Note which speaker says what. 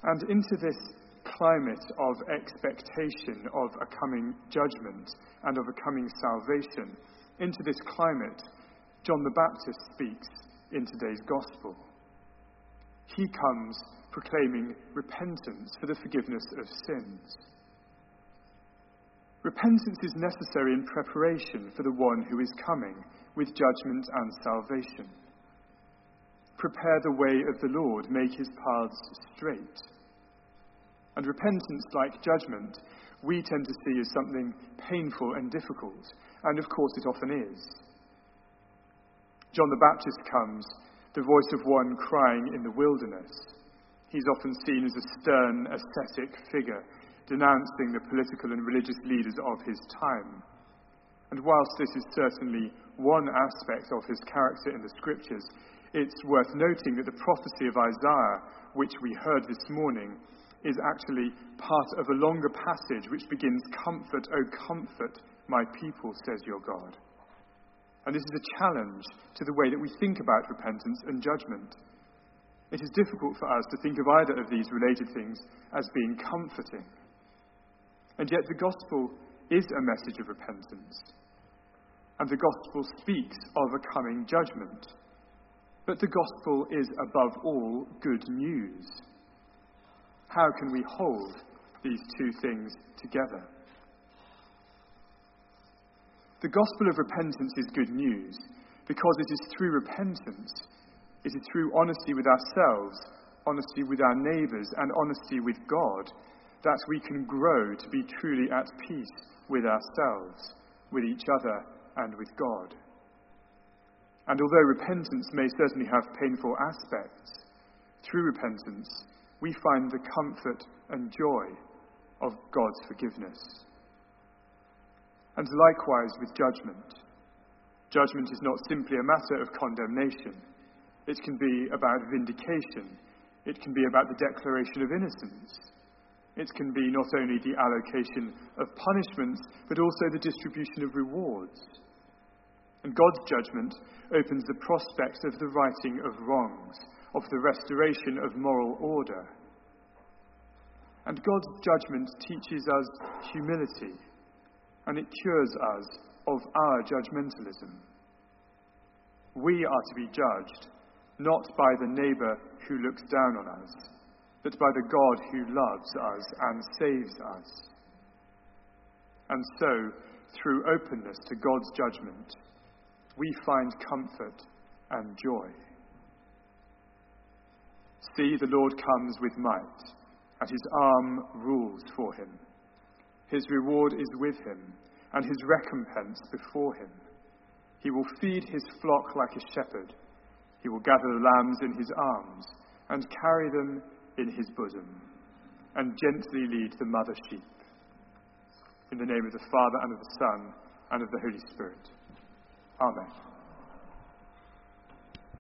Speaker 1: And into this climate of expectation of a coming judgment and of a coming salvation, into this climate, John the Baptist speaks in today's gospel. He comes proclaiming repentance for the forgiveness of sins. Repentance is necessary in preparation for the one who is coming with judgment and salvation. Prepare the way of the Lord, make his paths straight. And repentance, like judgment, we tend to see as something painful and difficult, and of course it often is. John the Baptist comes, the voice of one crying in the wilderness. He's often seen as a stern, ascetic figure, denouncing the political and religious leaders of his time. And whilst this is certainly one aspect of his character in the scriptures, it's worth noting that the prophecy of Isaiah, which we heard this morning, is actually part of a longer passage which begins, "Comfort, O comfort my people, says your God." And this is a challenge to the way that we think about repentance and judgment. It is difficult for us to think of either of these related things as being comforting. And yet the gospel is a message of repentance. And the gospel speaks of a coming judgment. But the gospel is above all good news. How can we hold these two things together? The gospel of repentance is good news because it is through repentance, it is through honesty with ourselves, honesty with our neighbours, and honesty with God that we can grow to be truly at peace with ourselves, with each other, and with God. And although repentance may certainly have painful aspects, through repentance we find the comfort and joy of God's forgiveness. And likewise with judgment. Judgment is not simply a matter of condemnation. It can be about vindication. It can be about the declaration of innocence. It can be not only the allocation of punishments, but also the distribution of rewards. And God's judgment opens the prospect of the righting of wrongs, of the restoration of moral order. And God's judgment teaches us humility, and it cures us of our judgmentalism. We are to be judged not by the neighbour who looks down on us, but by the God who loves us and saves us. And so, through openness to God's judgment, we find comfort and joy. See, the Lord comes with might, and his arm rules for him. His reward is with him, and his recompense before him. He will feed his flock like a shepherd. He will gather the lambs in his arms, and carry them in his bosom, and gently lead the mother sheep. In the name of the Father, and of the Son, and of the Holy Spirit. Amen.